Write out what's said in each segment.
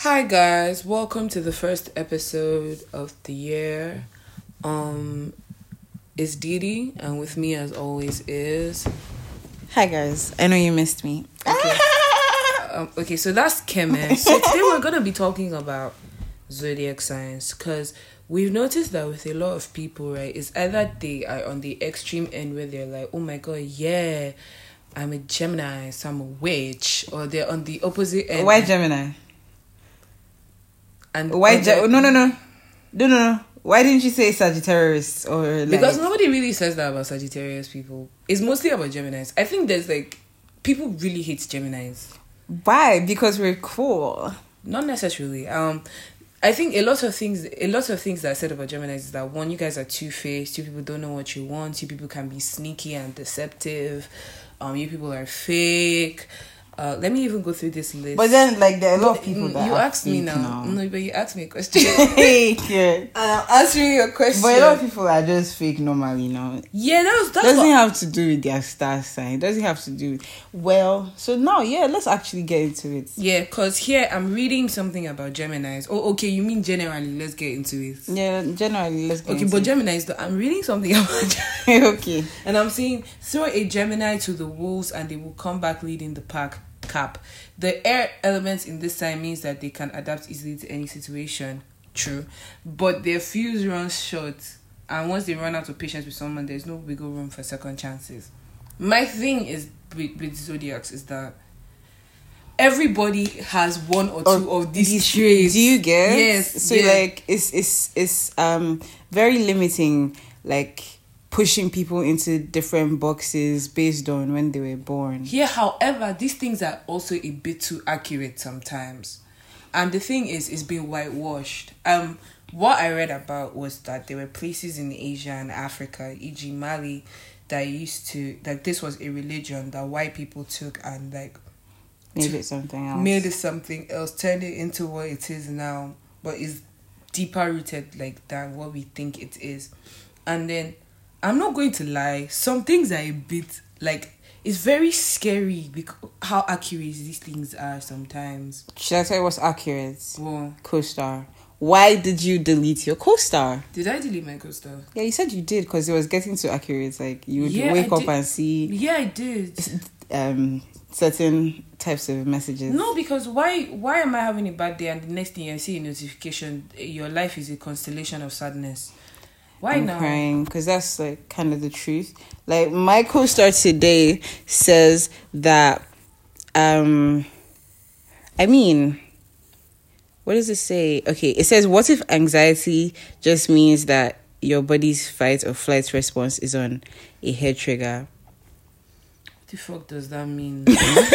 Hi guys, welcome to the first episode of the year. It's Didi, and with me as always is... Hi guys, I know you missed me. Okay, so that's Keme. So today we're going to be talking about zodiac signs, because we've noticed that with a lot of people, right, it's either they are on the extreme end where they're like, oh my god, yeah, I'm a Gemini, so I'm a witch, or they're on the opposite end. Why Gemini? And why No. Why didn't you say Sagittarius or like... Because nobody really says that about Sagittarius people. It's mostly about Geminis. I think there's people really hate Geminis. Why? Because we're cool. Not necessarily. I think a lot of things that are said about Geminis is that, one, you guys are two-faced. You people don't know what you want. You people can be sneaky and deceptive. You people are fake. Let me even go through this list. But then, there are a lot of people that you are asked me fake now. No, but you asked me a question. Yeah. I'm answering your question. But a lot of people are just fake normally now. Yeah, that's doesn't have to do with their star sign. Doesn't have to do with... Well, so now, let's actually get into it. Yeah, because here I'm reading something about Geminis. Oh, okay, you mean generally, let's get into it. Yeah, generally, let's get into it. Okay, but Geminis, I'm reading something about Okay. And I'm saying, throw a Gemini to the wolves and they will come back leading the pack. Cap. The air elements in this sign means that they can adapt easily to any situation. True. But their fuse runs short, and once they run out of patience with someone, there's no wiggle room for second chances. My thing is with zodiacs is that everybody has one or two of these traits. Do you get? Yes. So it's very limiting, pushing people into different boxes based on when they were born. Yeah, however, these things are also a bit too accurate sometimes. And the thing is, it's been whitewashed. What I read about was that there were places in Asia and Africa, e.g. Mali, that used to... this was a religion that white people took and, made it something else. Made it something else, turned it into what it is now. But it's deeper rooted, than what we think it is. And then... I'm not going to lie. Some things are a bit it's very scary because how accurate these things are sometimes. Should I tell you what's accurate? Well, Co-star. Why did you delete your co-star? Did I delete my co-star? Yeah, you said you did because it was getting too accurate. You would wake up and see. Yeah, I did. Certain types of messages. No, because why am I having a bad day and the next thing I see a notification, your life is a constellation of sadness? Why I'm now? Crying because that's kind of the truth. My co-star today says that what does it say? Okay, it says, what if anxiety just means that your body's fight or flight response is on a head trigger? What the fuck does that mean?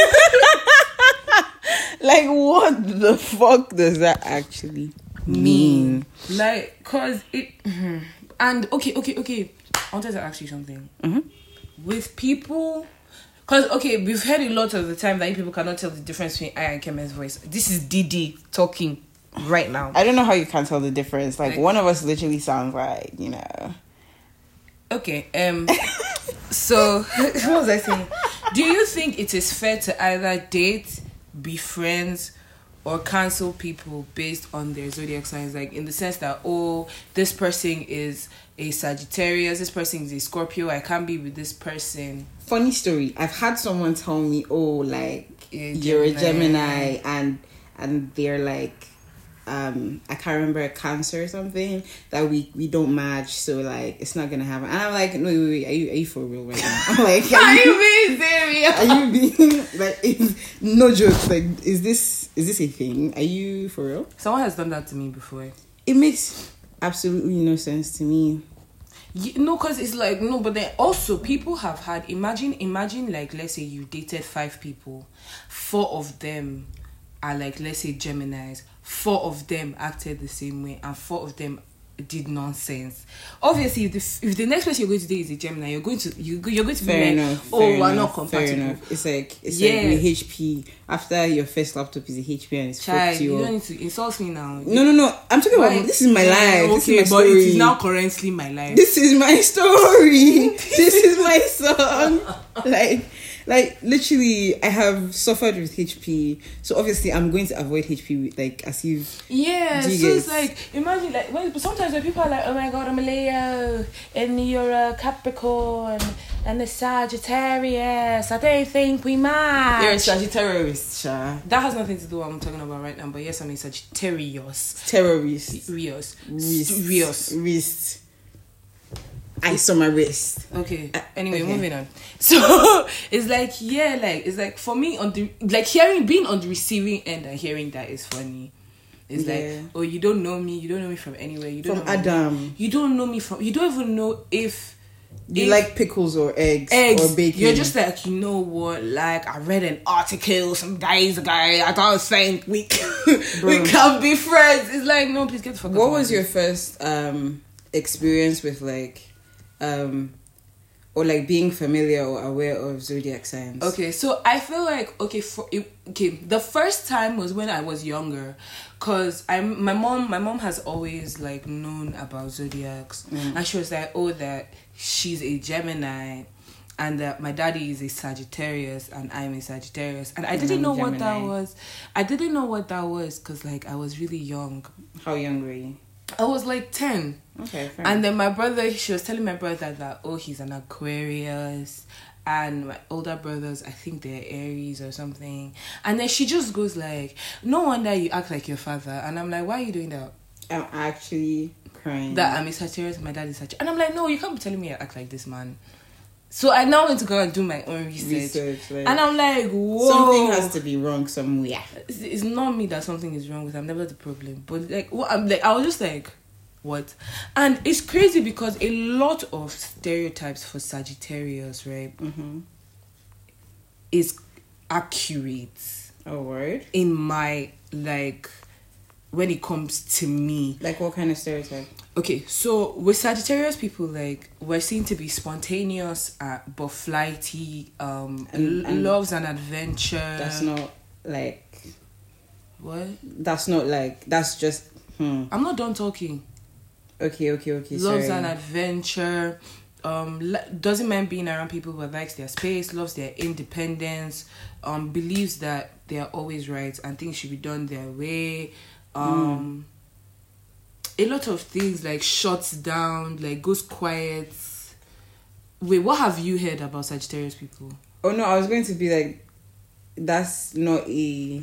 What the fuck does that actually mean? Cause it and okay. I wanted to ask you something. Mm-hmm. With people, because we've heard a lot of the time that people cannot tell the difference between I and Kemen's voice. This is Didi talking right now. I don't know how you can't tell the difference. One of us literally sounds like, Okay. So what was I saying? Do you think it is fair to either date, be friends, or cancel people based on their zodiac signs? In the sense that, this person is a Sagittarius, this person is a Scorpio, I can't be with this person. Funny story. I've had someone tell me, you're a Gemini, and they're I can't remember, a Cancer or something, that we don't match, so it's not gonna happen. And I'm like, no, wait, are you for real right now? I'm like, are you being serious? Are you being no jokes? Is this a thing? Are you for real? Someone has done that to me before. It makes absolutely no sense to me. No, because it's no, but then also people have had, imagine let's say you dated 5 people, 4 of them are let's say Geminis, 4 of them acted the same way, and 4 of them did nonsense. Obviously, if the next person you're going to date is a Gemini, you're going to be we're not compatible. It's like with HP. After your first laptop is a HP and it's Child, you don't need to insult me now. No. I'm talking about this is my life. Okay, this is my but story. it is now currently my life. This is my story. This is my song. Like, literally, I have suffered with HP, so obviously I'm going to avoid HP, like, as if... Yeah, so it's like, imagine, like, sometimes when people are like, oh my god, I'm a Leo, and you're a Capricorn, and a Sagittarius, I don't think we match. You're a Sagittarius, Sha. That has nothing to do with what I'm talking about right now, but yes, I'm a Sagittarius. Terrorist. Rios. I saw my wrist. Okay. Anyway, moving on. So it's like, yeah, like it's like for me on the like being on the receiving end and hearing that is funny. It's like, oh, you don't know me from anywhere. You don't from know Adam. Me. You don't know me from. You don't even know if you like pickles or eggs or bacon. You're just like, you know what? Like, I read an article some days ago. I don't think we can be friends. It's like, no, please get the fuck out. What was your first experience with like or like being familiar or aware of zodiac signs? Okay, so I feel like the first time was when I was younger, cause my mom has always like known about zodiacs, and she was like, oh, that she's a Gemini, and that my daddy is a Sagittarius and I'm a Sagittarius, and I didn't know what that was. I didn't know what that was cause like I was really young. How young were you? I was like 10. Okay, fair and then my brother, she was telling my brother that, oh, he's an Aquarius, and my older brothers, I think they're Aries or something. And then she just goes like, no wonder you act like your father. And I'm like, why are you doing that? I'm actually crying. That I'm a Sagittarius, my dad is Sagittarius. And I'm like, no, you can't be telling me I act like this, man. So I now went to go and do my own research like, and I'm like, whoa, something has to be wrong somewhere. It's not me that something is wrong with. I'm never the problem. But like, what I'm like, I was just like, what? And it's crazy because a lot of stereotypes for Sagittarius, right, is accurate. Oh, word. In my like, when it comes to me, like what kind of stereotype? Okay, so with Sagittarius people, like, we're seen to be spontaneous, but flighty, and loves an adventure. That's not like... What? That's not like... That's just... I'm not done talking. Okay, loves an adventure, doesn't mind being around people but likes their space, loves their independence, believes that they are always right and things should be done their way. A lot of things like shuts down, like goes quiet. Wait, what have you heard about Sagittarius people? Oh no, I was going to be like, that's not a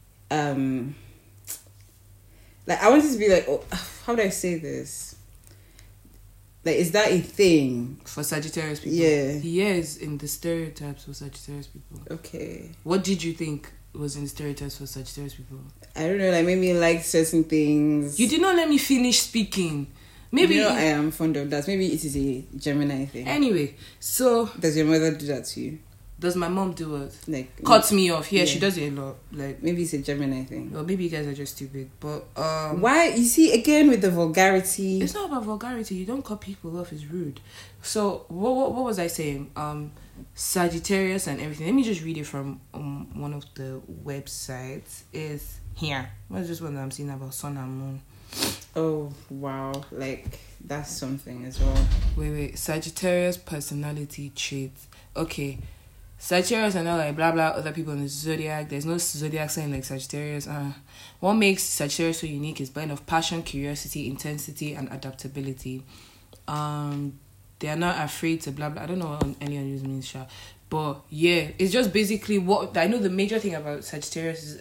like I wanted to be like, oh, how do I say this? Like, is that a thing for Sagittarius people? Yeah. Yes, in the stereotypes for Sagittarius people. Okay. What did you think was in the stereotypes for Sagittarius people? I don't know, like maybe like certain things. You did not let me finish speaking. Maybe I am fond of that. Maybe it is a Gemini thing. Anyway, so does your mother do that to you? Does my mom do it? Like cut me off? Yeah, she does it a lot. Like maybe it's a Gemini thing. Or maybe you guys are just stupid. But why? You see, again with the vulgarity. It's not about vulgarity. You don't cut people off. It's rude. So what was I saying? Sagittarius and everything. Let me just read it from one of the websites. Is here. What's this one that I'm seeing about sun and moon? Oh wow! Like that's something as well. Wait. Sagittarius personality traits. Okay. Sagittarius are not like blah blah other people in the zodiac. There's no zodiac sign like Sagittarius. What makes Sagittarius so unique is blend of passion, curiosity, intensity, and adaptability. They are not afraid to blah blah. I don't know what any of these means, Sha. But yeah, it's just basically what I know. The major thing about Sagittarius is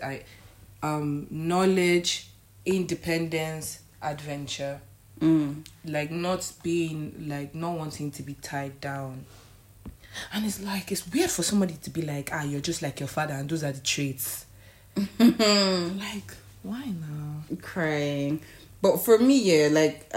knowledge, independence, adventure. Like not wanting to be tied down. And it's like, it's weird for somebody to be like, you're just like your father and those are the traits. Like, why now? Crying. But for me, yeah, like,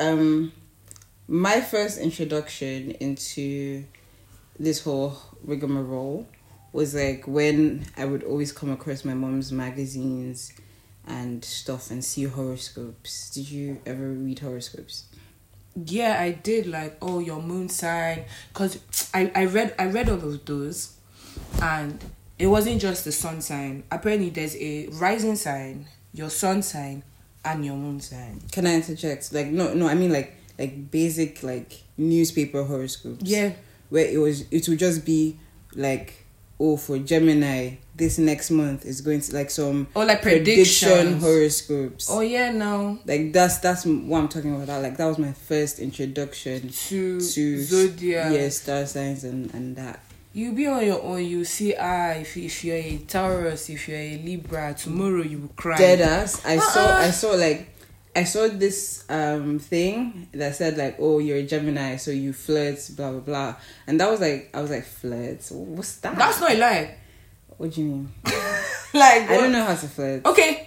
my first introduction into this whole rigmarole was like when I would always come across my mom's magazines and stuff and see horoscopes. Did you ever read horoscopes? Yeah, I did. Like, oh, your moon sign, because I read all of those, and it wasn't just the sun sign. Apparently, there's a rising sign, your sun sign, and your moon sign. Can I interject? Like, no, I mean like basic like newspaper horoscopes. Yeah, where it would just be like oh, for Gemini, this next month is going to like some like prediction horoscopes. Oh yeah, no. Like that's what I'm talking about. That was my first introduction to zodiac. Yeah, star signs and that. You be on your own. You see, if you're a Taurus, if you're a Libra, tomorrow you will cry. Deadass. I saw this thing that said like, oh, you're a Gemini, so you flirt, blah blah blah, and that was like, I was like, flirt? What's that? That's not a lie. What do you mean? Like, I don't know how to flirt. Okay,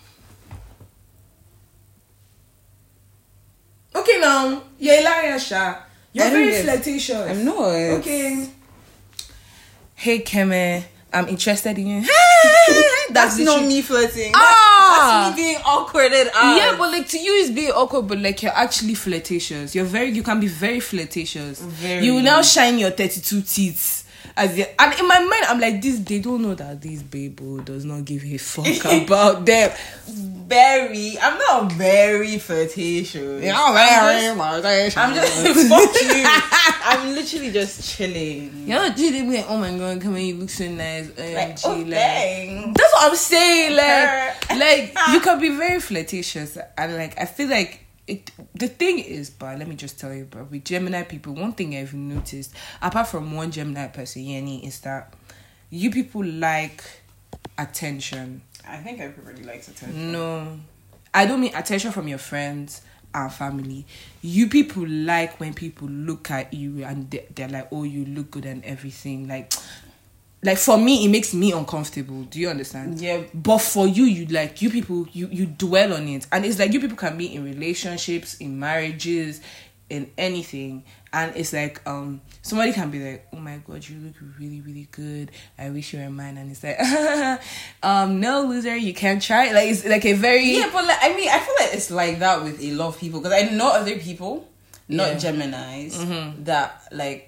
now you're Ilaria Sha. You're very flirtatious. I'm not. Okay. Hey Keme, I'm interested in you. That's not me flirting. That's me being awkward. Yeah, but like to you it's being awkward, but like you're actually flirtatious. You can be very flirtatious. You will now shine your 32 teeth. And in my mind, I'm like, they don't know that this babe does not give a fuck about them. I'm not very flirtatious. You're very flirtatious. I'm just fuck you. I'm literally just chilling. You're not chilling like, oh my god, come on, you look so nice. Like, dang. That's what I'm saying. Like you can be very flirtatious, and like I feel like the thing is, but let me just tell you, bro, with Gemini people, one thing I've noticed, apart from one Gemini person, Yenny, is that you people like attention. I think everybody likes attention. No, I don't mean attention from your friends and family. You people like when people look at you and they're like, oh, you look good and everything. Like for me, it makes me uncomfortable. Do you understand? Yeah. But for you people, you dwell on it. And it's like you people can be in relationships, in marriages, in anything. And it's like, somebody can be like, oh my God, you look really, really good. I wish you were mine. And it's like, no, loser, you can't try. Like, it's like a very... Yeah, but like, I mean, I feel like it's like that with a lot of people. Because I know other people, not Geminis, that like...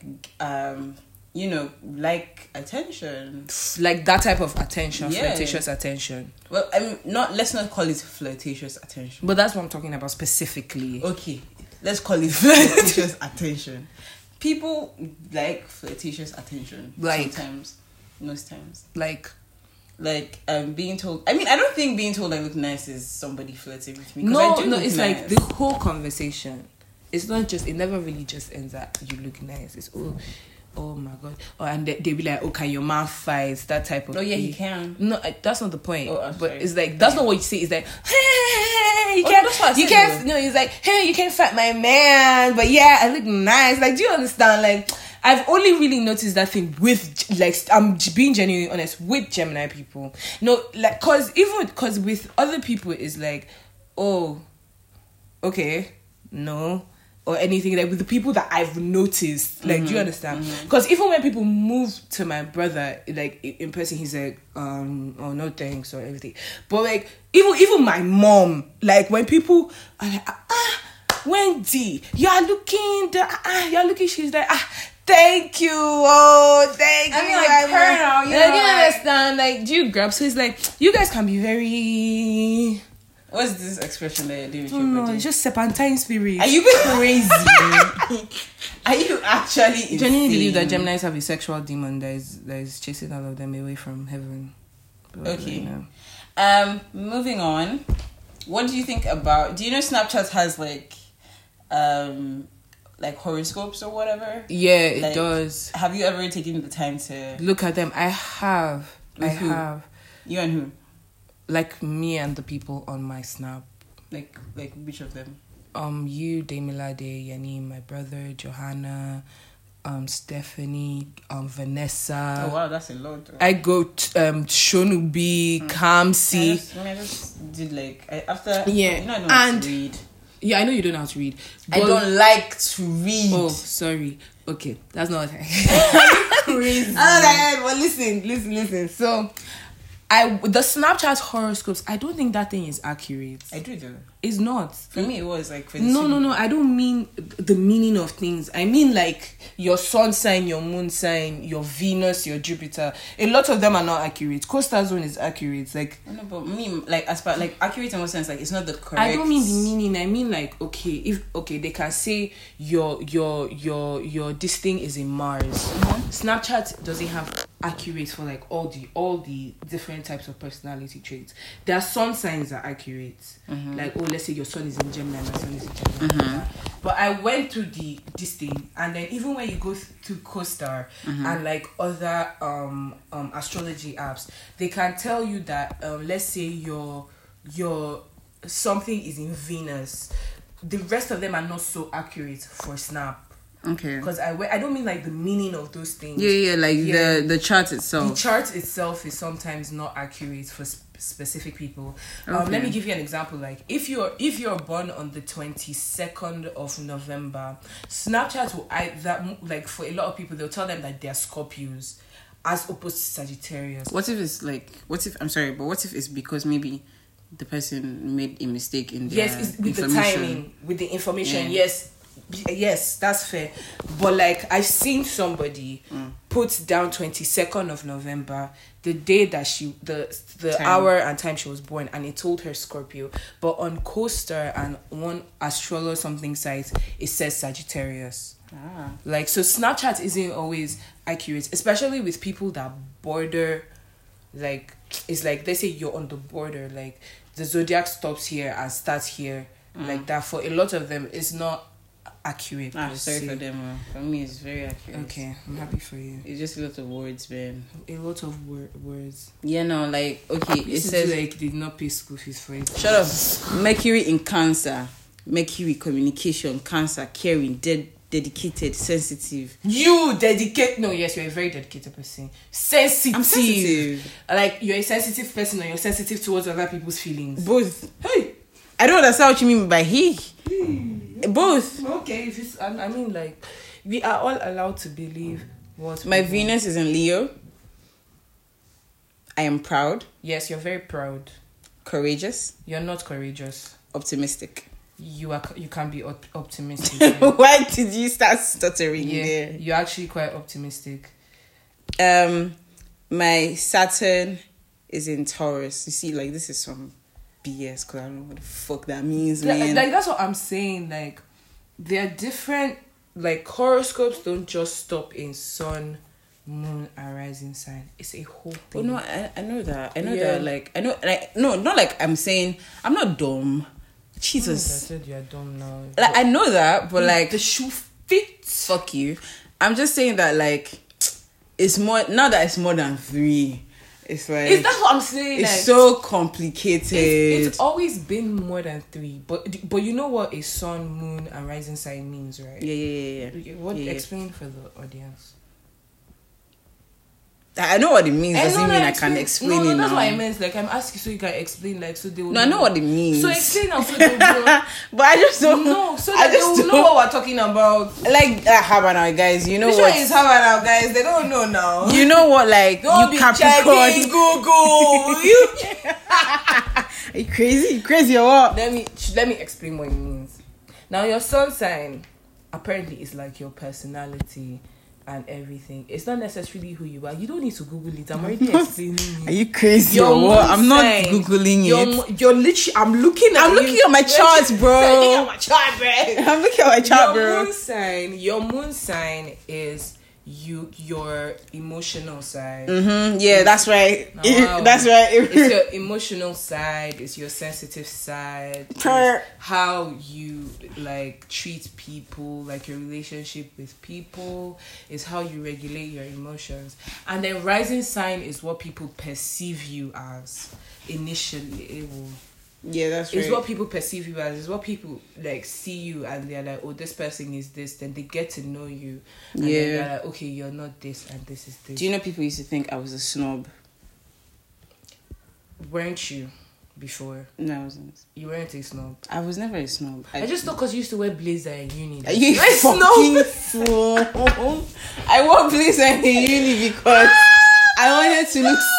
like attention. Like that type of attention, flirtatious attention. Well, I mean, let's not call it flirtatious attention. But that's what I'm talking about specifically. Okay, let's call it flirtatious attention. People like flirtatious attention. Like, sometimes, most times. Like being told. I mean, I don't think being told I look nice is somebody flirting with me. No, it's nice. Like the whole conversation. It's not just. It never really just ends at you look nice. It's oh my God. And they be like, oh, can your man fight? That type of thing. Oh, yeah, thing. he can. No, that's not the point. Oh, but it's like, that's not what you say. It's like, hey, you can't, no, it's like, hey, you can't fight my man. But yeah, I look nice. Like, do you understand? Like, I've only really noticed that thing with, like, I'm being genuinely honest, with Gemini people. No, like, cause with other people, it's like, oh, okay, no. Or anything, like with the people that I've noticed, like, do you understand? Because even when people move to my brother, like in person, he's like, oh no thanks or everything. But like even my mom, like when people are like, Wendy, you're looking, she's like, thank you, thank you. Like her now, you understand? Like, do you grab? So it's like you guys can be very. What's this expression that you're doing with your No, body? it's just serpentine spirit. Are you crazy? Are you actually insane? Genuinely believe that Geminis have a sexual demon that is chasing all of them away from heaven. But okay. Moving on. What do you think about... Do you know Snapchat has like horoscopes or whatever? Yeah, it does. Have you ever taken the time to... Look at them. I have. Have. You and who? Like me and the people on my Snap. Like which of them? You, Demilade, Yanni, my brother, Johanna, Stephanie, Vanessa. Oh wow, that's a lot. Though. I go Shonubi, Kamsi. I just did after. Yeah, you know I don't know how to read. Yeah, I know you don't know how to read. I don't like to read. Oh, sorry. Okay, that's not what I... Crazy. Well, listen. So... the Snapchat horoscopes, I don't think that thing is accurate. I do though. It's not. For me, it was like... No. I don't mean the meaning of things. I mean like your sun sign, your moon sign, your Venus, your Jupiter. A lot of them are not accurate. Coastal zone is accurate. Like... No, but me, as far accurate in what sense? Like, it's not the correct... I don't mean the meaning. I mean like, they can say your this thing is in Mars. Snapchat doesn't have accurate for like all the different types of personality traits. There are sun signs that are accurate. Like, oh, let's say your sun is in Gemini, my sun is in Gemini. But I went through this thing, and then even when you go to CoStar and like other astrology apps, they can tell you that let's say your something is in Venus. The rest of them are not so accurate for Snap. Okay. Because I don't mean like the meaning of those things. The chart itself. The chart itself is sometimes not accurate for specific people. Let me give you an example. Like if you're born on the 22nd of November, Snapchat will like for a lot of people, they'll tell them that they're Scorpios as opposed to Sagittarius. What if it's because maybe the person made a mistake in their it's with the timing, with the information. Yes, that's fair. But like I've seen somebody put down 22nd of November, the day that the hour and time she was born, and it told her Scorpio. But on CoStar and one astrologer something site, it says Sagittarius. Like, so Snapchat isn't always accurate, especially with people that border. Like, it's like they say you're on the border. Like the zodiac stops here and starts here. Like that. For a lot of them, it's not accurate. Sorry for them. For me, it's very accurate. Okay, I'm happy for you. It's just a lot of words, man. A lot of words. Yeah, no, like, okay, it says like did not pay school fees for it. Shut up. Mercury in Cancer. Mercury communication. Cancer, caring, dedicated, sensitive. You dedicate. No, yes, you're a very dedicated person. Sensitive. I'm sensitive. Like you're a sensitive person, or you're sensitive towards other people's feelings. Both. Hey, I don't understand what you mean by he. Both. Okay, if it's, I mean, like, we are all allowed to believe what my Venus is in Leo. I am proud. Yes, you're very proud. Courageous. You're not courageous. Optimistic. You can be optimistic. Yeah. Why did you start stuttering there? You're actually quite optimistic. My Saturn is in Taurus. You see, like, this is some BS because I don't know what the fuck that means, man. Like that's what I'm saying. Like, they're different. Like, horoscopes don't just stop in sun, moon, and rising sign. It's a whole thing. Oh no, I know that. I know that. Like, I know. Like, no, not like I'm saying I'm not dumb. Jesus, I said you're dumb now. Like, I know that, but like the shoe fits. Fuck you. I'm just saying that, like, it's more now that it's more than 3. It's like, is that what I'm saying? It's like, so complicated. It's always been more than 3, but you know what a sun, moon, and rising sign means, right? Yeah. Explain for the audience. I know what it means. Doesn't mean I can explain it. No, that's now. what I meant. Like, I'm asking so you can explain. Like, so they will. No, I know what it means. So explain now, so they will know. But I just don't know. So that they will know what we're talking about. Like, how about now, guys? You know Which what? one is how about now, guys? They don't know now. You know what? Like, don't you be checking Google. Are you crazy? You crazy or what? Let me explain what it means. Now, your sun sign apparently is like your personality and everything. It's not necessarily who you are. You don't need to Google it. I'm already explaining it. Are you crazy or what? I'm not Googling it. You're literally... I'm looking at my charts, bro. I'm looking at my chart, bro. I'm looking at my chart, bro. Your moon sign is your emotional side. Yeah, that's right. Wow. That's right. It's your emotional side. It's your sensitive side. It's how you like treat people, like your relationship with people. It's how you regulate your emotions. And then rising sign is what people perceive you as initially. Yeah, that's right. It's what people perceive you as. It's what people like see you and they're like, oh, this person is this. Then they get to know you. And then they're like, okay, you're not this and this is this. Do you know people used to think I was a snob? Weren't you before? No, I wasn't. You weren't a snob. I was never a snob. I just thought because you used to wear blazer in uni. Are you fucking fool? I wore blazer in uni because I wanted to look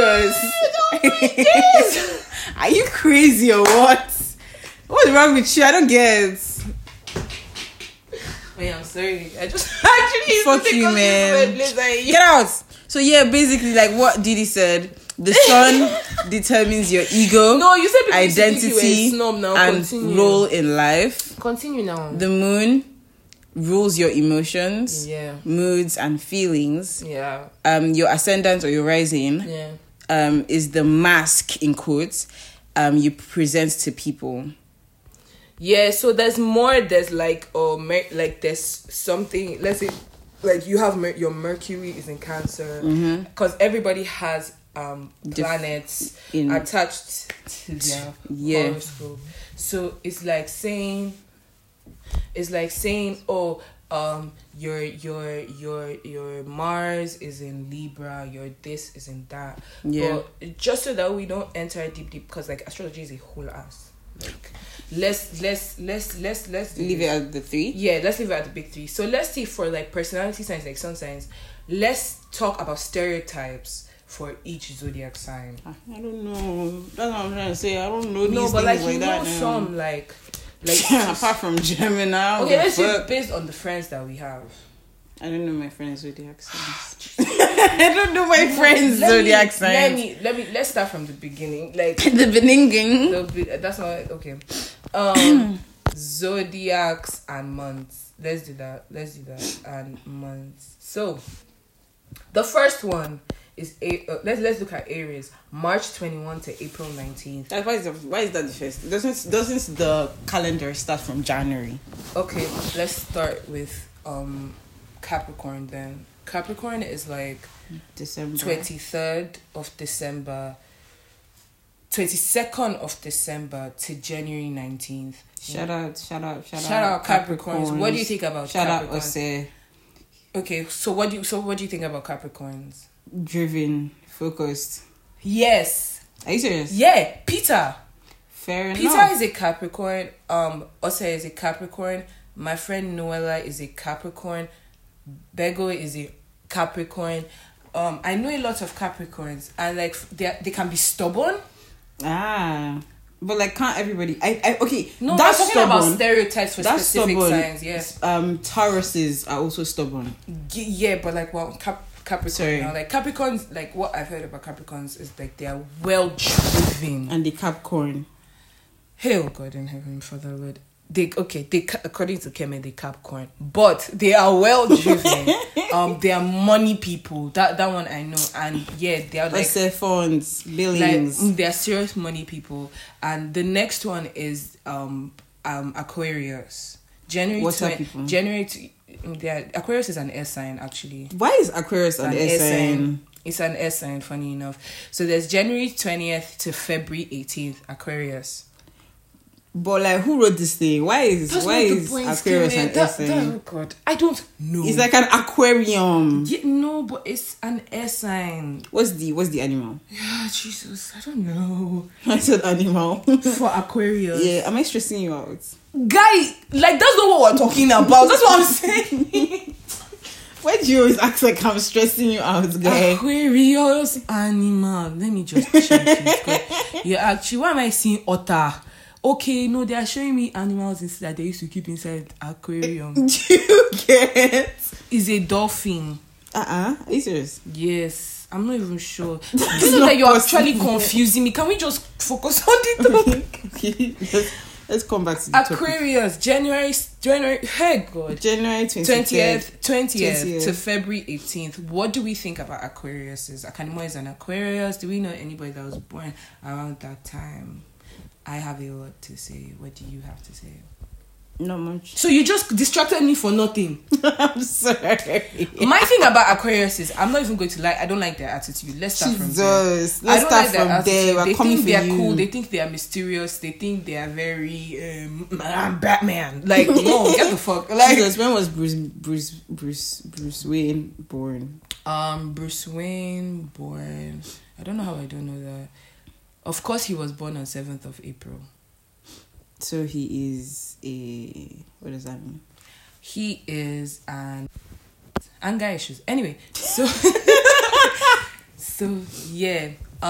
serious. Are you crazy or what? What's wrong with you? I don't get. Wait, I'm sorry. I just actually fuck you, man. Get out. So yeah, basically, like what Didi said, the sun determines your ego. No, you said identity you were a snob now. and role in life. Continue now. The moon rules your emotions, moods and feelings. Yeah. Your ascendant or your rising. Yeah. Is the mask in quotes you present to people. Yeah, so there's more. There's like there's something. Let's say, like you have your Mercury is in Cancer, because everybody has planets attached to their horoscope. So it's like saying, oh, your Mars is in Libra, your this is in that. But just so that we don't enter deep, because like astrology is a whole ass. Like let's leave it at the 3. Yeah, let's leave it at the big 3. So let's see, for like personality signs, like sun signs, let's talk about stereotypes for each zodiac sign. I don't know. That's what I'm trying to say. I don't know these things but like like you that. know some like apart from Gemini. Okay, let's see based on the friends that we have. I don't know my friends' zodiac signs. I don't know my friends' zodiac signs. Let's start from the beginning. Like the beginning. That's not okay. Zodiacs and months. Let's do that. And months. So the first one is let's look at Aries. March 21 to April 19th. Why is that the first? Doesn't the calendar start from January? Okay, let's start with Capricorn then. Capricorn is like December 23rd of December, 22nd of December to January 19th. Shout out Capricorns. What do you think about Capricorns? Shout out Okay, so what do you think about Capricorns? Driven, focused. Yes. Are you serious? Yeah, Peter. Fair enough. Peter is a Capricorn. Ose is a Capricorn. My friend Noella is a Capricorn. Bego is a Capricorn. I know a lot of Capricorns, and like they can be stubborn. But like, can't everybody? Okay. No, that's talking stubborn. About stereotypes for specific stubborn. Signs. Yes. Tauruses are also stubborn. Yeah, but like, well, Capricorn. Now, like Capricorns, like what I've heard about Capricorns is like they are well driven. And the Capricorn. Hail God in heaven, Father Lord. They according to Kemi, they Capricorn, but they are well driven. They are money people. That one I know, and yeah, they are like funds, billions. Like, they are serious money people. And the next one is Aquarius. Aquarius is an air sign actually. Why is Aquarius an air sign? It's an air sign, funny enough. So there's January 20th to February 18th, Aquarius. But like, who wrote this thing? Why is Aquarius an air sign? Oh God, I don't know. It's like an aquarium. Yeah, no, but it's an air sign. What's the animal? Yeah, Jesus, I don't know. I said animal for Aquarius. Yeah, am I stressing you out, guy? Like that's not what we're talking about. That's what I'm saying. Why do you always act like I'm stressing you out, guy? Aquarius animal. Let me just check it. Yeah, actually, why am I seeing otter? Okay, no, they are showing me animals that they used to keep inside aquarium. Do you get? It's a dolphin. Are you serious? Yes, I'm not even sure. You know that you're actually confusing me. Can we just focus on the topic? Okay. Let's come back to the Aquarius, topic. January. Hey God. January 20th to February 18th. What do we think about Aquariuses? Akanimo is an Aquarius. Do we know anybody that was born around that time? I have a lot to say. What do you have to say? Not much. So you just distracted me for nothing. I'm sorry. My thing about Aquarius is I'm not even going to lie. I don't like their attitude. Let's start from there. Let's start from there. They think they are cool. They think they are mysterious. They think they are very Batman. Like no, get the fuck. Like Jesus, when was Bruce Wayne born? Bruce Wayne born. I don't know how I don't know that. Of course, he was born on 7th of April. So he is what does that mean? He is an anger issues. Anyway, so yeah.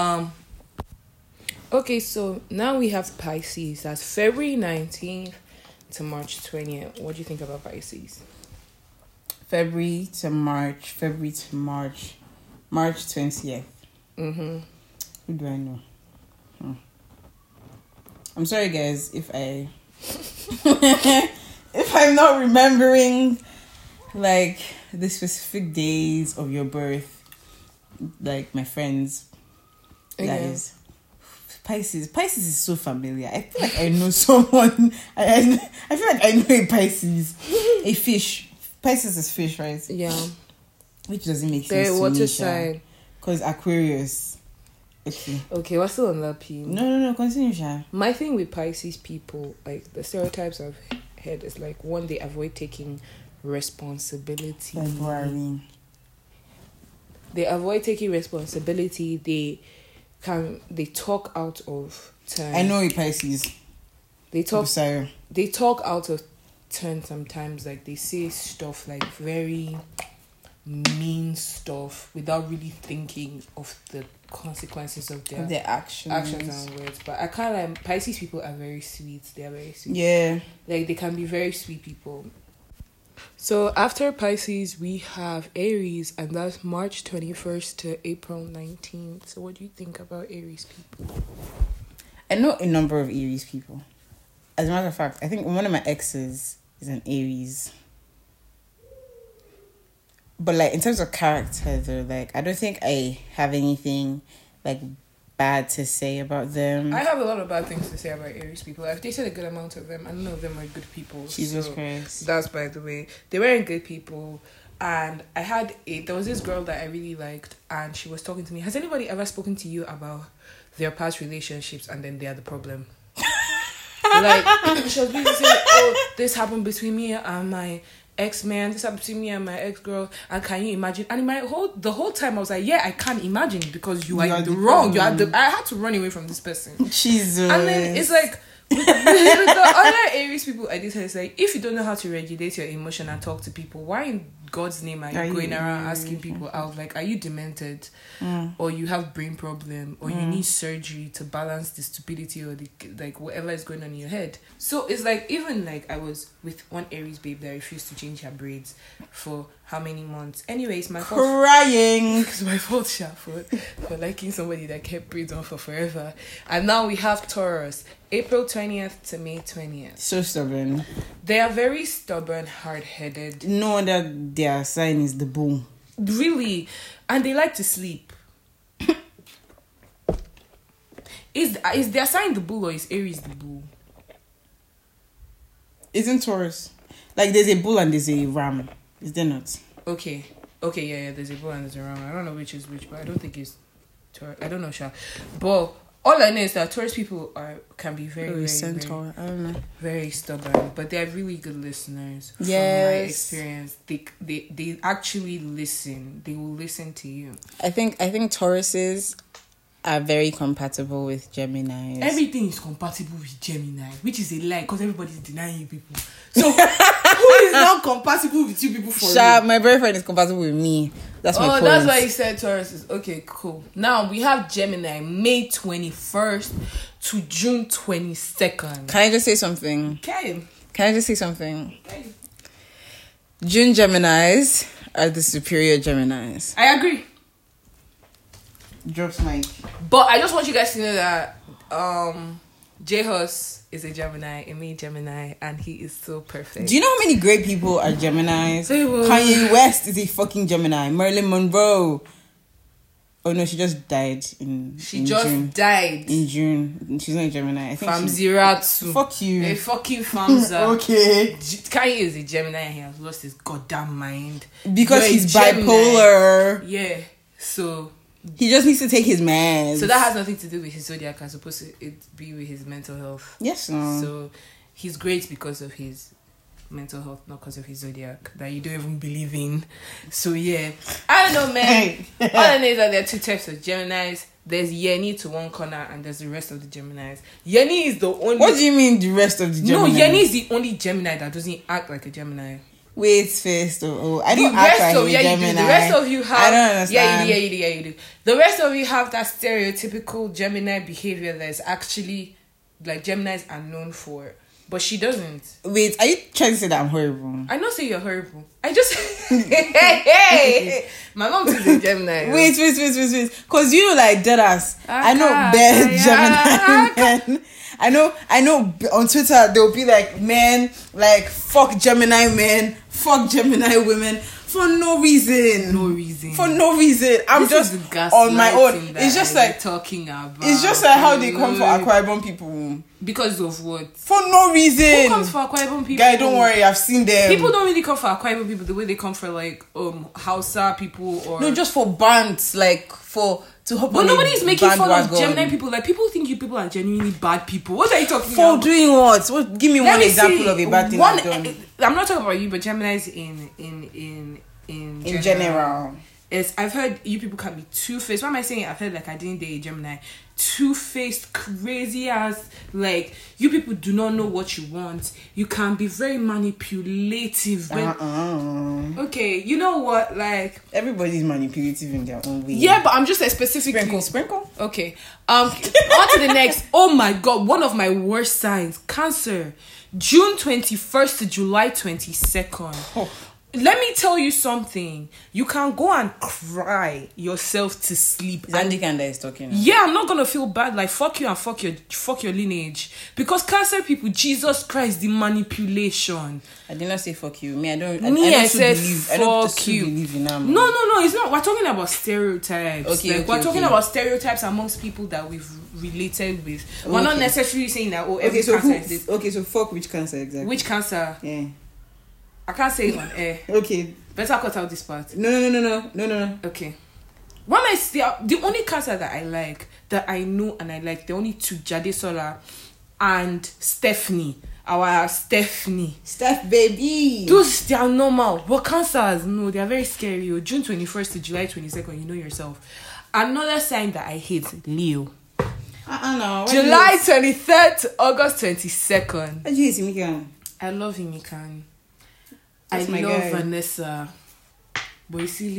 Okay, so now we have Pisces. That's February 19th to March 20th. What do you think about Pisces? February to March, March 20th. Mm-hmm. Who do I know? I'm sorry, guys, if if I'm not remembering like the specific days of your birth, like my friends, that is Pisces. Pisces is so familiar. I feel like I know someone. I feel like I know a Pisces, a fish. Pisces is fish, right? Yeah. Which doesn't make sense. The water sign. Because Aquarius. Okay, we're still on that P. No, continue, Sha. My thing with Pisces people, like the stereotypes I've heard is like, one, they avoid taking responsibility. That's boring. They avoid taking responsibility. They talk out of turn. I know a Pisces. They talk out of turn sometimes. Like they say stuff like very mean stuff without really thinking of the consequences of their actions and words. But I can't like Pisces people are very sweet. They are very sweet. Yeah. Like they can be very sweet people. So after Pisces we have Aries, and that's March 21st to April 19th. So what do you think about Aries people? I know a number of Aries people. As a matter of fact, I think one of my exes is an Aries. But like in terms of character though, like I don't think I have anything like bad to say about them. I have a lot of bad things to say about Aries people. I've dated a good amount of them, and none of them are good people. Jesus Christ. That's by the way. They weren't good people. And there was this girl that I really liked, and she was talking to me. Has anybody ever spoken to you about their past relationships and then they are the problem? Like she was basically saying, oh, this happened between me and my ex-man, this happened between me and my ex-girl, and can you imagine? And the whole time I was like, yeah, I can't imagine, because you are the wrong. I had to run away from this person. Jesus. And then it's like with the other Aries people I did say, it's like, if you don't know how to regulate your emotion and talk to people, why in God's name are you going around asking people out? Like, are you demented? Or you have brain problem? Or you need surgery to balance the stupidity or the like whatever is going on in your head? So it's like, even like I was with one Aries babe that refused to change her braids for how many months? Anyways, my fault. Crying. It's my fault, Sha, for liking somebody that kept braids on for forever. And now we have Taurus, April 20th to May 20th. So stubborn. They are very stubborn, hard-headed. No wonder their sign is the bull. Really. And they like to sleep. Is their sign the bull, or is Aries the bull? Isn't Taurus? Like there's a bull and there's a ram. Is there not? Okay, yeah, there's a bull and there's a ram. I don't know which is which, but I don't think it's Taurus. I don't know, Sha. But all I know is that Taurus people can be very centaur. I don't know. Very stubborn, but they're really good listeners. Yes. From my experience, they actually listen. They will listen to you. I think Tauruses are very compatible with Geminis. Everything is compatible with Gemini, which is a lie because everybody's denying you people. So who is not compatible with you people for Sha, you? my boyfriend is compatible with me. That's my point. Oh, that's why you said Taurus. Okay, cool. Now we have Gemini, May 21st to June 22nd. Can I just say something? Okay. Can I just say something? Okay. June Geminis are the superior Geminis. I agree. Drops mic. But I just want you guys to know that J-Hus is a Gemini, a May Gemini, and he is so perfect. Do you know how many great people are Geminis? Kanye West is a fucking Gemini. Marilyn Monroe. Oh no, she just died in June. Died in June. She's not a Gemini. I think from zero to fuck you. A fucking Famza. Okay. Kanye is a Gemini and he has lost his goddamn mind because he's bipolar. Yeah. So he just needs to take his meds. So that has nothing to do with his zodiac, as opposed to it be with his mental health. Yes, no. So he's great because of his mental health, not because of his zodiac that you don't even believe in. So yeah, I don't know, man. All I know is that there are two types of Geminis. There's Yeni to one corner, and there's the rest of the Geminis. Yeni is the only. What do you mean the rest of the Geminis? No, Yeni is the only Gemini that doesn't act like a Gemini. Wait first. I don't act like a Gemini. You do. The rest of you have. I don't understand. Yeah, you do. The rest of you have that stereotypical Gemini behavior that is actually like Geminis are known for. but she doesn't. Wait, are you trying to say that I'm horrible? I don't say you're horrible. I just hey, my mom is a Gemini. Wait. Cause you know, like deadass. I know bad Gemini men. I know on Twitter they'll be like, men, like fuck Gemini men, fuck Gemini women for no reason. For no reason. I'm just on my own. It's just like talking about. It's just like how they come for Akwa Ibom people. Because of what? For no reason. Who comes for Akwa Ibom people? Guy, don't worry, I've seen them. People don't really come for Akwa Ibom people the way they come for like Hausa people or no, just for bands, like to hop. But nobody's making fun of Gemini people. Like people think you people are genuinely bad people. What are you talking about? For doing what? Give me one example of a bad thing I've done. I'm not talking about you, but Geminis in general. Yes, I've heard you people can be two-faced. Why am I saying it? I've heard like I didn't date a Gemini. Two-faced, crazy ass. Like you people do not know what you want. You can be very manipulative. Okay, you know what? Like everybody's manipulative in their own way. Yeah, but I'm just specifically sprinkle. Okay. On to the next. Oh my god, one of my worst signs: Cancer, June 21st to July 22nd. Oh. Let me tell you something. You can go and cry yourself to sleep. Andy Kanda is talking. Yeah, I'm not gonna feel bad. Like fuck you and fuck your lineage. Because Cancer people, Jesus Christ, the manipulation. I did not say fuck you. Me, I don't. I said fuck you. No, it's not. We're talking about stereotypes. Okay, we're talking about stereotypes amongst people that we've related with. We're not necessarily saying that. Every Cancer is this. Okay, so fuck which Cancer exactly? Which Cancer? Yeah. I can't say it on air. Okay. Better cut out this part. No. Okay. The only Cancer that I like, that I know and I like, the only two, Jade Sola and Stephanie. Our Stephanie. Steph baby. Those, they are normal. But Cancers, no, they are very scary. June 21st to July 22nd, you know yourself. Another sign that I hate, Leo. No. July 23rd to August 22nd. Why do you hate Himikan? I love Himikan. I love guy. Vanessa. But you see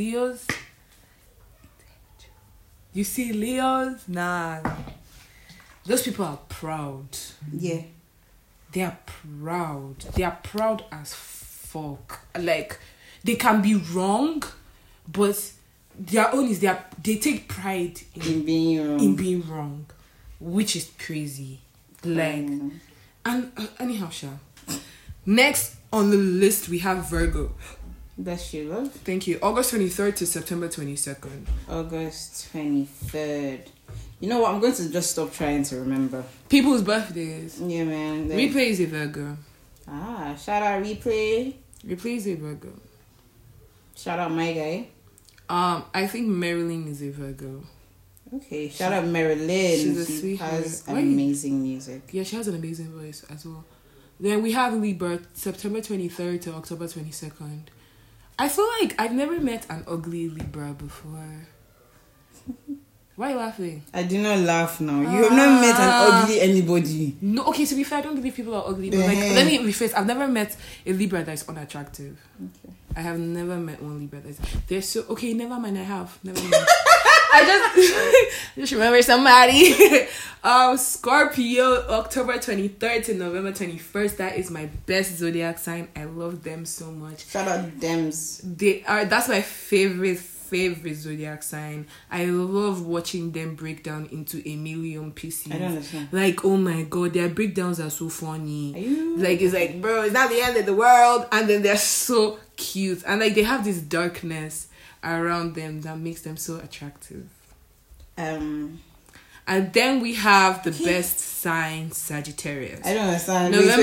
Leos? Nah. Those people are proud. Yeah. They are proud. They are proud as fuck. Like, they can be wrong, but their own is they take pride in being wrong. Which is crazy. Like, and anyhow, Sha. Next on the list, we have Virgo. That's your love. Thank you. August 23rd to September 22nd. August 23rd. You know what? I'm going to just stop trying to remember people's birthdays. Yeah, man. Replay is a Virgo. Shout out Replay. Replay is a Virgo. Shout out my guy. I think Marilyn is a Virgo. Okay. Shout out Marilyn. She's a sweetheart. She has amazing music. Yeah, she has an amazing voice as well. Then we have Libra, September 23rd to October 22nd. I feel like I've never met an ugly Libra before. Why are you laughing? I do not laugh now. You have not met an ugly anybody. No, okay, to be fair, I don't believe people are ugly. But like, let me rephrase. I've never met a Libra that is unattractive. Okay. I have never met one Libra that is... They're so... Okay, never mind, I have. Never mind. I just remember somebody. Scorpio, October 23rd to November 21st. That is my best zodiac sign. I love them so much. Shout out Dems. That's my favorite zodiac sign. I love watching them break down into a million pieces. I don't understand. Like, oh my god, their breakdowns are so funny. Like, it's like, bro, it's not the end of the world. And then they're so cute. And like, they have this darkness around them that makes them so attractive. And then we have the best sign, Sagittarius. I don't understand. November.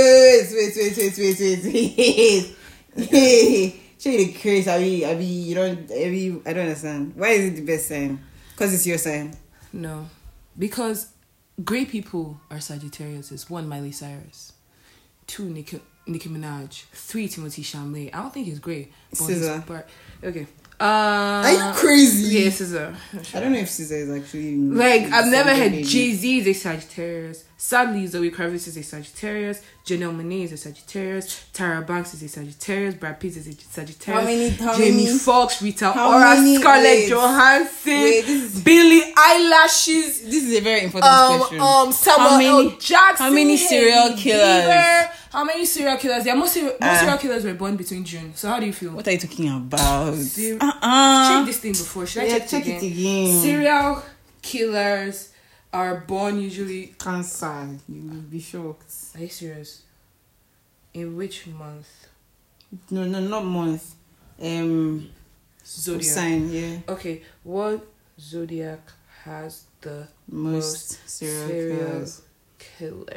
Wait. Show you the craze. I don't understand. Why is it the best sign? Because it's your sign. No, because great people are Sagittarius. 1, Miley Cyrus. 2, Nicki Minaj. 3, Timothy Chalamet. I don't think he's great. SZA. Okay. Are you crazy? Yeah, Scissor. I don't know if Scissor is actually like I've never heard Jay-Z is a Sagittarius. Sadly, Zoe Kravitz is a Sagittarius. Janelle Monáe is a Sagittarius. Tyra Banks is a Sagittarius. Brad Pitt is a Sagittarius. Jamie Foxx, Rita Ora, Scarlett Johansson, Billie Eilish. This is a very important question. Samuel L. Jackson. How many serial killers? How many serial killers? Yeah, most serial killers were born between June. So how do you feel? What are you talking about? Check this thing before. Should I check it again? Serial killers are born usually... Cancer. You will be shocked. Are you serious? In which month? No, not month. Zodiac. Sign, yeah. Okay, what zodiac has the most serial killers?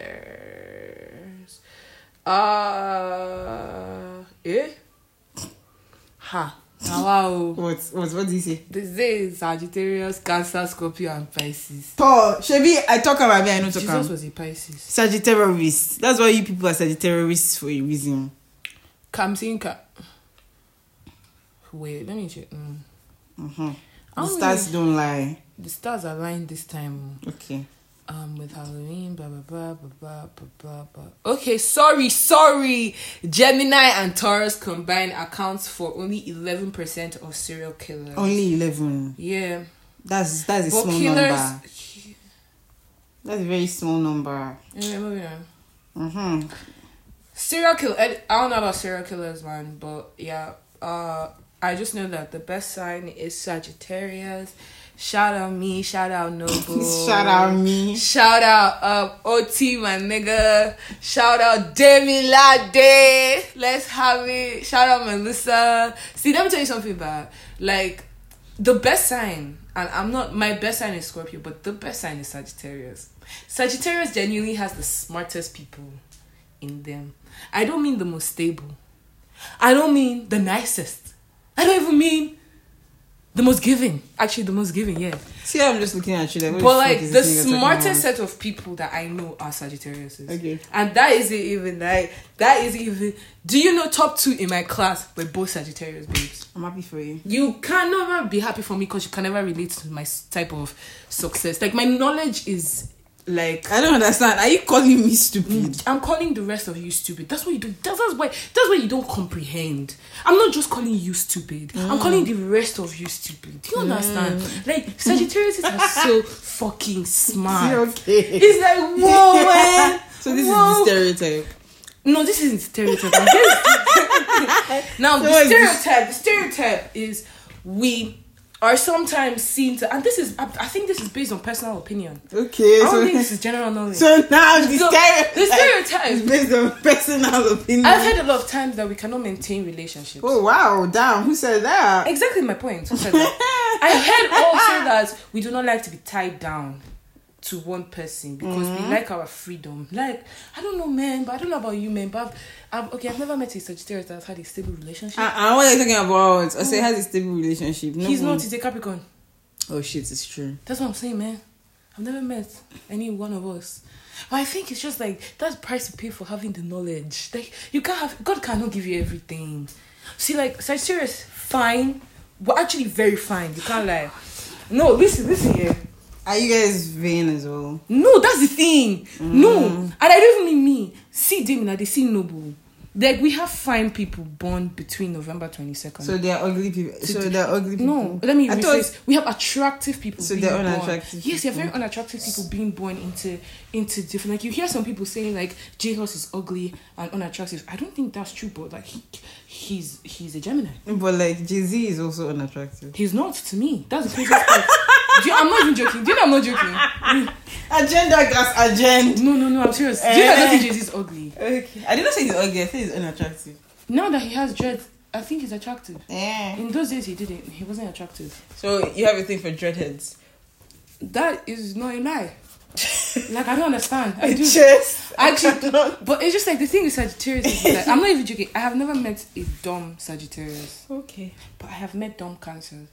Ha. Wow. What did he say? This is Sagittarius, Cancer, Scorpio, and Pisces. Paul, Shebi, I talk about me, I know to come. Jesus was a Pisces. Sagittarius. That's why you people are Sagittarius for a reason. Kamsinka. Wait, let me check. The stars don't lie. The stars are lying this time. Okay. With Halloween, blah blah blah blah blah blah blah. Okay, sorry. Gemini and Taurus combined accounts for only 11% of serial killers. Only 11. Yeah. That's a small number. That's a very small number. Yeah, moving on. Serial killer. I don't know about serial killers, man, but yeah. I just know that the best sign is Sagittarius. Shout out me, shout out Noble. Shout out me. Shout out OT, my nigga. Shout out Demi Lade. Let's have it. Shout out Melissa. See, let me tell you something bad. Like, the best sign, and my best sign is Scorpio, but the best sign is Sagittarius. Sagittarius genuinely has the smartest people in them. I don't mean the most stable. I don't mean the nicest. I don't even mean the most giving. Actually, the most giving, yeah. See, I'm just looking at you. But like, the smartest set of people that I know are Sagittarius. Okay. And that isn't even. Do you know top 2 in my class were both Sagittarius, babes? I'm happy for you. You can never be happy for me because you can never relate to my type of success. Like, my knowledge is... Like, I don't understand. Are you calling me stupid? I'm calling the rest of you stupid. That's what you do. That's why you don't comprehend. I'm not just calling you stupid. I'm calling the rest of you stupid. Do you understand? Like, Sagittarius are so fucking smart. Okay. It's like, whoa, man. So this is the stereotype. No, this isn't stereotype. Now, the stereotype is we are sometimes seen to, and this is, I think this is based on personal opinion. Okay, I don't think this is general knowledge. So now the stereotype is based on personal opinion. I've heard a lot of times that we cannot maintain relationships. Oh wow, damn! Who said that? Exactly my point. Who said that? I heard also that we do not like to be tied down to one person because we like our freedom. Like, I don't know, man, but I don't know about you, man, but I've never met a Sagittarius that's had a stable relationship. What are you talking about? I say has a stable relationship. He's not. He's a Capricorn. Oh shit, it's true. That's what I'm saying, man. I've never met any one of us. But I think it's just like that's the price to pay for having the knowledge. Like, you can't have. God cannot give you everything. See, like, Sagittarius, fine, but actually very fine. You can't lie. No, listen here. Are you guys vain as well? No, that's the thing. No. And I don't even mean me. See Demina, they see Noble. Like, we have fine people born between November 22nd. So they are ugly people. No, let me rephrase. We have attractive people. So they're unattractive. Yes, they're very unattractive people being born into different. Like, you hear some people saying like J-Hus is ugly and unattractive. I don't think that's true, but like he's a Gemini. But like Jay-Z is also unattractive. He's not to me. That's the craziest part. I'm not even joking. Do you know I'm not joking? Agenda gas agenda. No, I'm serious. Do you know I don't think Jay-Z is ugly? Okay. I did not say he's ugly. I said he's unattractive. Now that he has dreads, I think he's attractive. Yeah. In those days, he didn't. He wasn't attractive. So you have a thing for dreadheads? That is not a lie. Like, I don't understand. I do. Actually, but it's just like the thing with Sagittarius is that I'm not even joking. I have never met a dumb Sagittarius. Okay. But I have met dumb Cancers.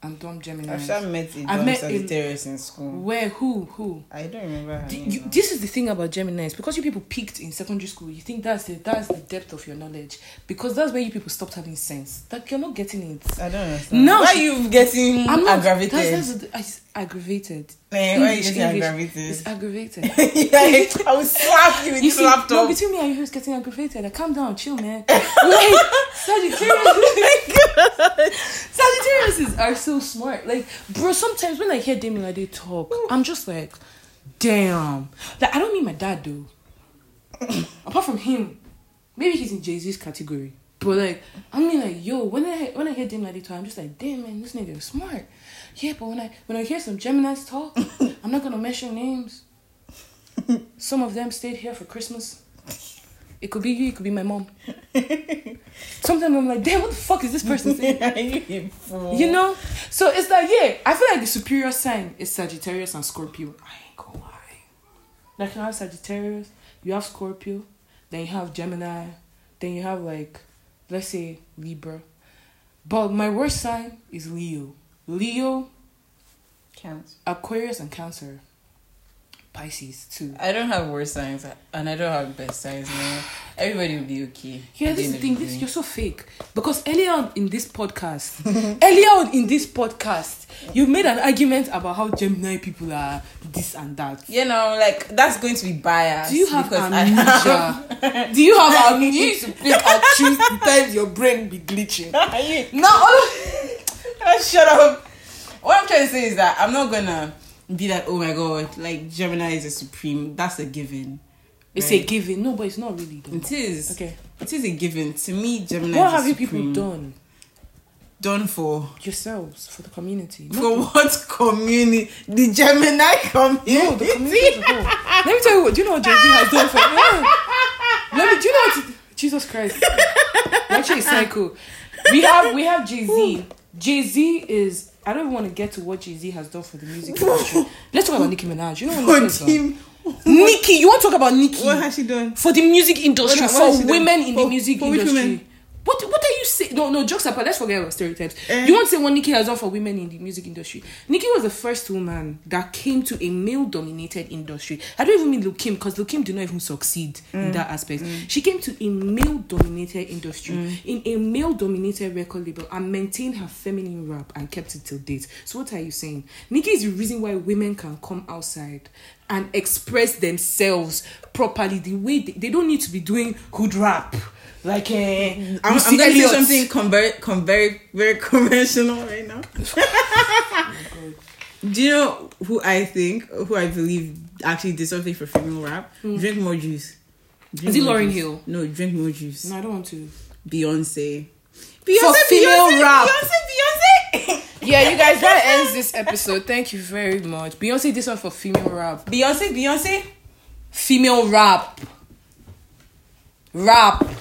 and dumb Gemini. I've met a dumb Sagittarius in school. Where? Who? I don't remember her name. This is the thing about Geminis. Because you people peaked in secondary school, you think that's the depth of your knowledge. Because that's where you people stopped having sense. Like, you're not getting it. I don't understand. Now, why are you getting aggravated? It's aggravated. Man, why are you getting aggravated? It's aggravated. Like, I will slap you with this laptop. No, between me and you, who's getting aggravated? Like, calm down, chill, man. Like, Sagittarius. Oh my God. Sagittarius are so smart. Like, bro, sometimes when I hear them like they talk, I'm just like, damn. Like, I don't mean my dad though. Apart from him, maybe he's in Jay-Z's category. But like, I mean, like, yo, when I hear them like they talk, I'm just like, damn, man, this nigga is smart. Yeah, but when I hear some Geminis talk, I'm not gonna mention names. Some of them stayed here for Christmas. It could be you, it could be my mom. Sometimes I'm like, damn, what the fuck is this person saying? You know? So it's like, yeah, I feel like the superior sign is Sagittarius and Scorpio. I ain't gonna lie. Like, you have Sagittarius, you have Scorpio, then you have Gemini, then you have, like, let's say Libra. But my worst sign is Leo. Leo, Cancer, Aquarius, and Cancer. Pisces too. I don't have worst signs and I don't have best signs, man. Everybody will be okay. Yeah, this is the thing. You're so fake. Because earlier on in this podcast, you made an argument about how Gemini people are this and that. You know, like, that's going to be biased. Do you have amnesia? Do you have amnesia? You used to pick and choose the times your brain be glitching. No, shut up. What I'm trying to say is that I'm not gonna be like, oh my God, like, Gemini is a supreme. That's a given. It's a given. No, but it's not really though. It is. Okay. It is a given. To me, Gemini what is have you supreme. people done? Done for? Yourselves, for the community. For what community? The Gemini community? No, the community as a whole. Let me tell you what, do you know what Jay-Z has done for me? Do you know what? Jesus Christ. Actually, it's psycho. We have Jay-Z. Jay-Z is... I don't even want to get to what Jay-Z has done for the music industry. Let's talk about Nicki Minaj. You know what Nicki has done? Nicki, you want to talk about Nicki? What has she done? For the music industry, for women in the music industry. Women? What are you saying? No, jokes apart. Let's forget about stereotypes. You want to say what Nicki has done for women in the music industry? Nicki was the first woman that came to a male-dominated industry. I don't even mean Lil Kim, because Lil Kim did not even succeed in that aspect. She came to a male-dominated industry, in a male-dominated record label, and maintained her feminine rap and kept it till date. So what are you saying? Nicki is the reason why women can come outside and express themselves properly. The way they don't need to be doing hood rap. Like, I'm going to say something very, very conventional right now. Oh Do you know who I believe actually did something for female rap? Drink more juice. Is it Lauryn Hill? No, drink more juice. No, I don't want to. Beyonce. For female rap. Beyonce. Yeah, you guys, that ends this episode. Thank you very much. Beyonce, this one for female rap. Beyonce. Female rap. Rap.